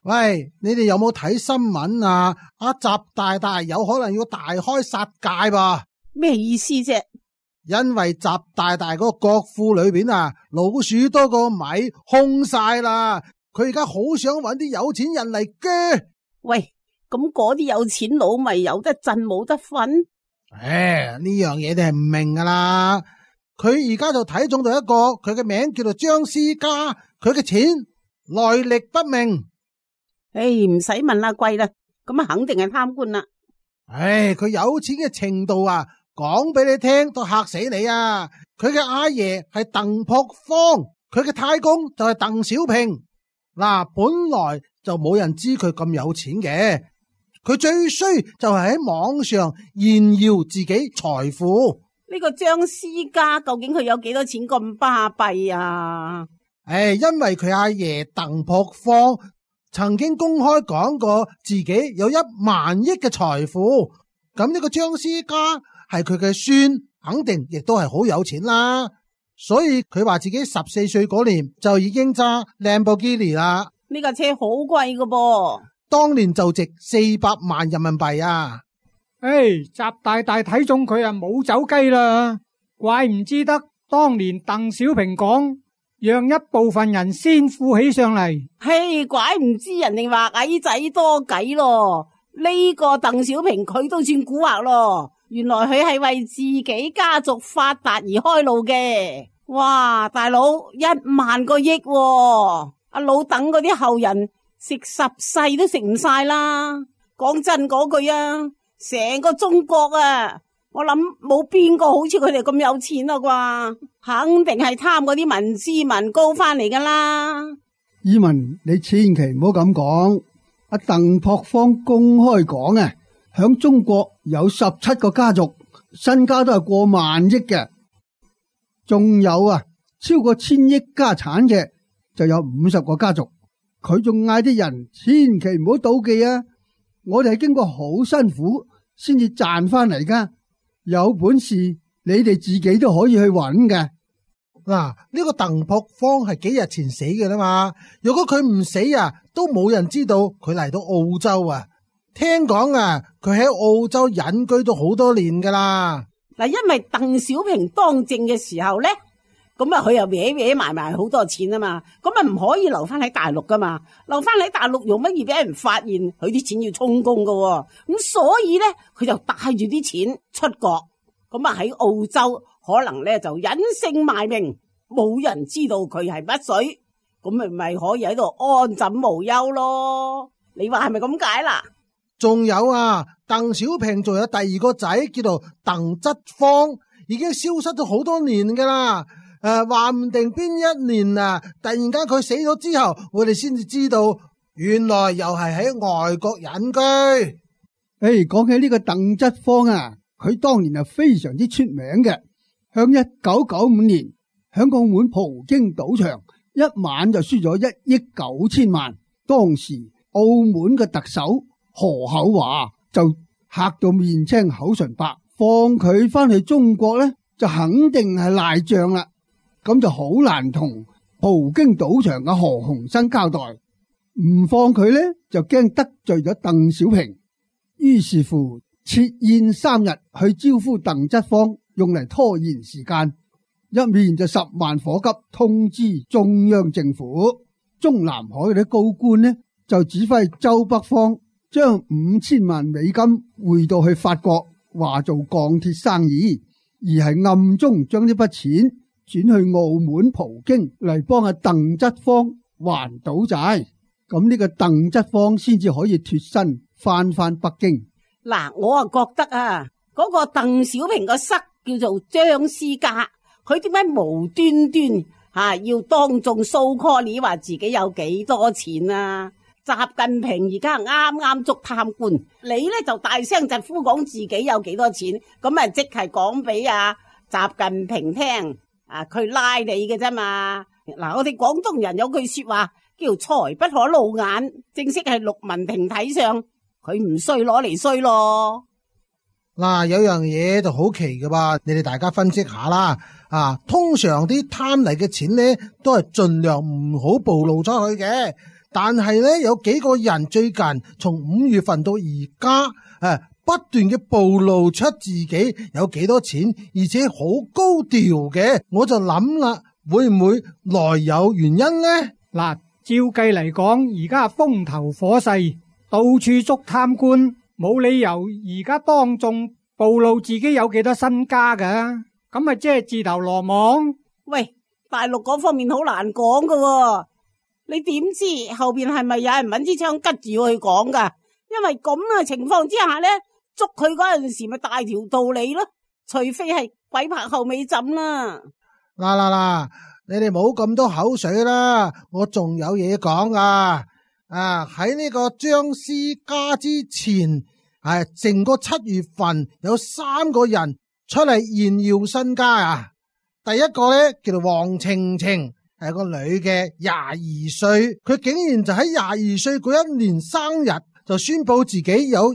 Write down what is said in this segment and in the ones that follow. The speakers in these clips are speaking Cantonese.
喂，你哋有冇睇新聞啊？阿習大大有可能要大開殺戒噃。 咩意思啫？ 因為習大大嗰個國庫裏邊啊，老鼠多過米，空晒啦。佢而家好想搵啲有錢人嚟鋸。 喂，咁嗰啲有錢佬咪有得震冇得瞓？ 呢樣嘢你係唔明噶啦。佢而家就睇中到一個，佢嘅名叫做張思嘉，佢嘅錢來歷不明。 唔使問啦，貴啦，咁啊肯定係貪官啦。 佢有錢嘅程度啊，講俾你聽都嚇死你啊！佢嘅阿爺係鄧樸方，佢嘅太公就係鄧小平。嗱，本來就冇人知佢咁有錢嘅，佢最衰就係喺網上炫耀自己財富。 呢個張思嘉究竟佢有幾多錢咁巴閉啊？ 因為佢阿爺鄧樸方曾經公開講過自己有1萬億嘅財富，咁呢個張思嘉係佢嘅孫，肯定亦都係好有錢啦。所以佢話自己14歲嗰年就已經揸蘭博基尼啦。 呢架車好貴噶噃， 當年就值400萬人民幣啊！ 習大大睇中佢啊，冇走雞啦，怪唔知得當年鄧小平講，讓一部分人先富起上嚟。 怪唔知人哋話矮仔多計咯。呢個鄧小平佢都算蠱惑咯，原來佢係為自己家族發達而開路嘅。哇，大佬1萬個億喎，阿老鄧嗰啲後人食10世都食唔晒啦。講真嗰句啊，成個中國啊，我諗冇邊個好似佢哋咁有錢啦啩，肯定係貪嗰啲民脂民膏翻嚟噶啦。 以文，你千祈唔好咁講。阿鄧樸方公開講啊，響中國有17個家族，身家都係過萬億嘅，仲有啊超過1000億家產嘅就有50個家族。佢仲嗌啲人千祈唔好妒忌啊！我哋係經過好辛苦先至賺翻嚟噶，有本事你哋自己都可以去揾嘅。 嗱，呢個鄧樸方係幾日前死嘅啦嘛，如果佢唔死啊，都冇人知道佢嚟到澳洲啊。聽講啊，佢喺澳洲隱居咗好多年噶啦。 嗱，因為鄧小平當政嘅時候咧，咁啊佢又搲埋好多錢啊嘛，咁啊唔可以留翻喺大陸噶嘛，留翻喺大陸用乜嘢俾人發現佢啲錢要充公噶，咁所以咧佢就帶住啲錢出國，咁啊喺澳洲可能咧就隱姓埋名，冇人知道佢係乜水，咁咪可以喺度安枕無憂咯。你話係咪咁解啦？ 仲有啊，鄧小平仲有第2個仔叫做鄧質方，已經消失咗好多年噶啦。話唔定邊一年啊，突然間佢死咗之後，我哋先至知道，原來又係喺外國隱居。 講起呢個鄧質方啊，佢當年係非常之出名嘅。響1995年，響澳門葡京賭場一晚就輸咗1億9千萬。當時澳門嘅特首何厚鏵就嚇到面青口唇白，放佢翻去中國呢，就肯定係賴賬啦。咁就好難同葡京賭場嘅何鴻燊交代，唔放佢呢，就驚得罪咗鄧小平。於是乎設宴3日去招呼鄧質方，用嚟拖延時間。一面就10萬火急通知中央政府，中南海嗰啲高官呢，就指揮周北方將5000萬美金匯到去法國，話做鋼鐵生意，而係暗中將呢筆錢轉去澳門葡京嚟幫阿鄧質方還賭債，咁呢個鄧質方先至可以脫身翻北京。 嗱，我啊覺得啊，嗰個鄧小平個室叫做張思嘉，佢點解無端端要當眾 show call 話自己有幾多錢啊？習近平而家啱啱捉貪官，你咧就大聲疾呼講自己有幾多錢，咁啊即係講俾習近平聽。佢拉你嘅啫嘛。嗱，我哋廣東人有句說話叫財不可露眼，正式係陸文婷睇上，佢唔衰攞嚟衰咯。 嗱，有樣嘢就好奇嘅噃，你哋大家分析下啦。通常啲貪嚟嘅錢呢，都係盡量唔好暴露出去嘅。 但係咧有幾個人最近從5月份到而家不斷嘅暴露出自己有幾多錢，而且好高調嘅，我就諗啦，會唔會來有原因呢？ 嗱，照計嚟講，而家風頭火勢，到處捉貪官，冇理由而家當眾暴露自己有幾多身家㗎，咁咪即係自投羅網。 喂，大陸嗰方面好難講噶，你點知後邊係咪有人揾支槍吉住去講噶？因為咁嘅情況之下呢，捉佢嗰陣時咪大條道理咯，除非係鬼拍後尾枕啦。 嗱，你哋冇咁多口水啦，我仲有嘢講啊！喺呢個張思嘉之前，成個7月份有3個人出嚟炫耀身家啊！第一個咧叫做黃晴晴，係個女嘅，22歲，佢竟然就喺22歲嗰一年生日就宣布自己有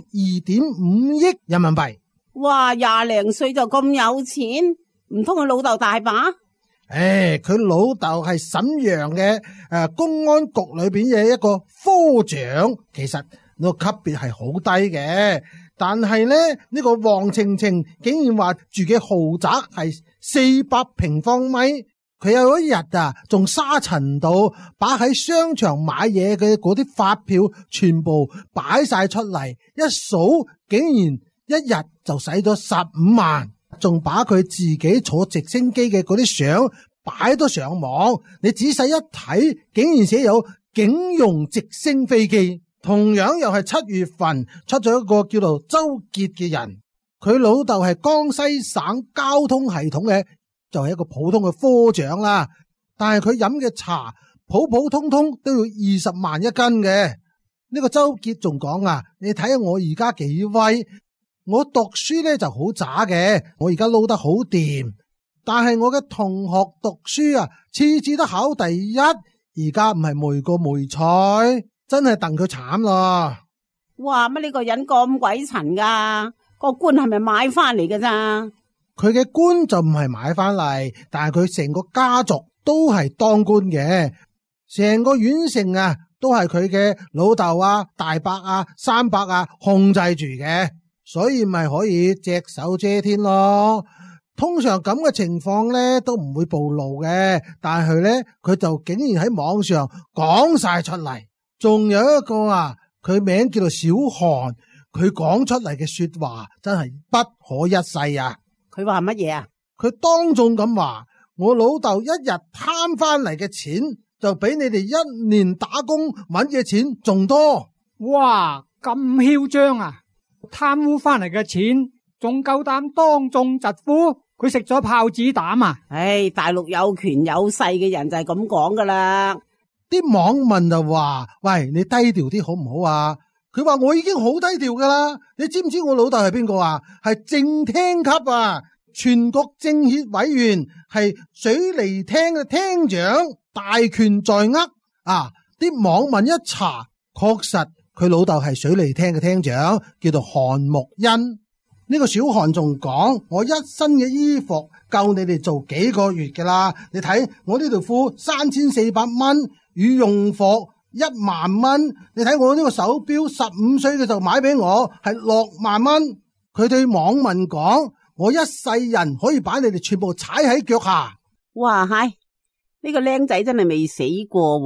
2.5億人民幣。 哇，20零歲就咁有錢，唔通佢老豆大把？ 佢老豆係瀋陽嘅公安局裏邊嘅一個科長，其實個級別係好低嘅。但係咧呢個黃晴晴竟然話住嘅豪宅係400平方米，佢有一日仲沙塵到把喺商場買嘢嘅嗰啲發票全部擺晒出嚟，一數竟然一日就使咗15萬，仲把佢自己坐直升機嘅嗰啲相擺咗上網，你仔細一睇，竟然寫有警用直升飛機。同樣又係7月份出咗一個叫做周傑嘅人，佢老豆係江西省交通系統嘅，就係一個普通嘅科長啦。但係佢飲嘅茶普普通通都要20萬一斤嘅。呢個周傑仲講你睇下我而家幾威，我讀書咧就好渣嘅，我而家撈得好掂，但係我嘅同學讀書次次都考第一，而家唔係每個梅菜。真係戥佢慘咯！ 哇，乜呢個人咁鬼塵噶？個官係咪買翻嚟㗎咋？ 佢嘅官就唔係買翻嚟，但係佢成個家族都係當官嘅，成個縣城都係佢嘅老豆大伯三伯控制住嘅，所以咪可以隻手遮天咯。通常咁嘅情況咧都唔會暴露嘅，但係咧佢就竟然喺網上講晒出嚟。仲有一個佢名叫做小韓，佢講出嚟嘅說話真係不可一世啊！ 佢話乜嘢啊？ 佢當眾咁話：我老豆一日貪翻嚟嘅錢，就比你哋1年打工搵嘅錢仲多。 哇，咁囂張啊！貪污翻嚟嘅錢，仲夠膽當眾疾呼？佢食咗炮子膽啊！ 大陸有權有勢嘅人就係咁講噶啦。 啲網民就話：喂，你低調啲好唔好啊？佢話我已經好低調噶啦，你知唔知我老豆係邊個啊？係正廳級全國政協委員，係水利廳嘅廳長，大權在握啲網民一查，確實佢老豆係水利廳嘅廳長，叫做韓木恩。呢個小韓仲講：我一身嘅衣服夠你哋做幾個月噶啦，你睇我呢條褲3400蚊。羽絨服1萬蚊，你睇我呢個手錶15歲嘅就買俾我係6萬蚊。佢對網民講：我一世人可以把你哋全部踩喺腳下。 哇，呢個僆仔真係未死過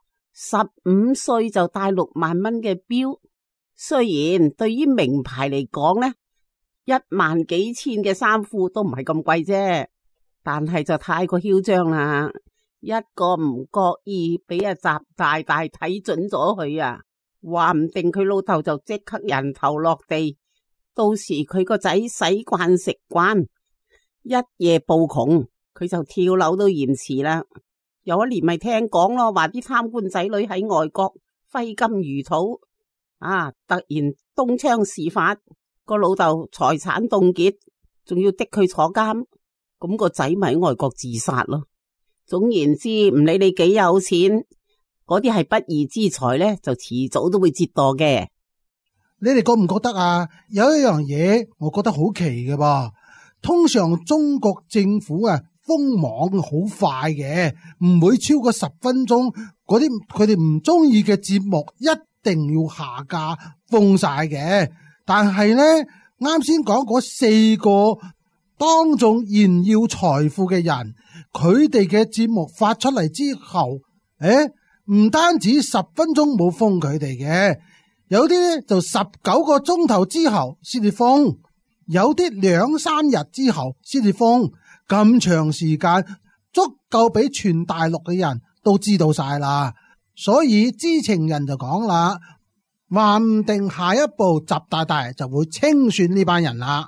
，15歲就戴6萬蚊嘅錶。雖然對於名牌嚟講呢，1萬幾千嘅衫褲都唔係咁貴啫，但係就太過囂張啦。一個唔覺意俾阿習大大睇準咗佢話唔定佢老豆就即刻人頭落地，到時佢個仔使慣食慣，一夜暴窮，佢就跳樓都延遲啦。有一年咪聽講咯，話啲貪官仔女喺外國揮金如土突然東窗事發，個老豆財產凍結，仲要逼佢坐監，咁個仔咪喺外國自殺咯。總言之，唔理你幾有錢，嗰啲係不義之財咧，就遲早都會折墮嘅。 你哋覺唔覺得有一樣嘢，我覺得好奇嘅噃。通常中國政府鋒芒好快嘅，唔會超過10分鐘。嗰啲佢哋唔中意嘅節目一定要下架封晒嘅。但係呢，啱先講嗰4個當眾炫耀財富嘅人，佢哋嘅節目發出嚟之後，唔單止10分鐘冇封佢哋嘅，有啲呢就19個鐘頭之後先至封，有啲2-3日之後先至封。咁長時間足夠俾全大陸嘅人都知道晒啦。所以知情人就講啦，話唔定下一步習大大就會清算呢班人啦。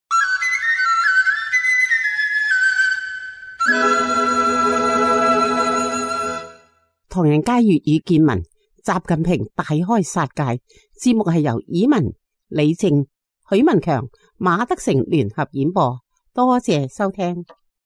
唐人街粵語見聞，習近平大開殺戒。節目係由以文、李靜、許文強、馬德成聯合演播，多謝收聽。